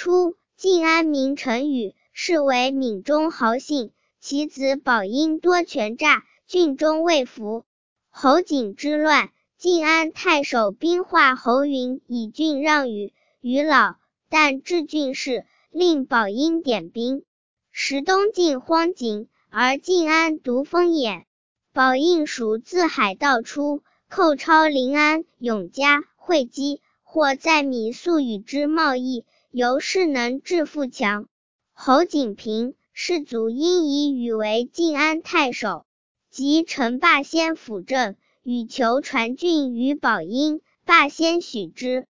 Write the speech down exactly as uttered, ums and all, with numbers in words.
初，晋安民陈宇，是为闽中豪信，其子宝应多权诈，郡中未服。侯景之乱，晋安太守兵化侯云以郡让与于老，但治郡事，令宝应点兵。时东晋荒景，而晋安独封兖。宝应属自海盗出，寇超临安、永嘉、会稽，或在米粟与之贸易，由是能致富强。侯景平，士族因以禹为晋安太守，即陈霸先辅政，禹求传郡于宝应，霸先许之。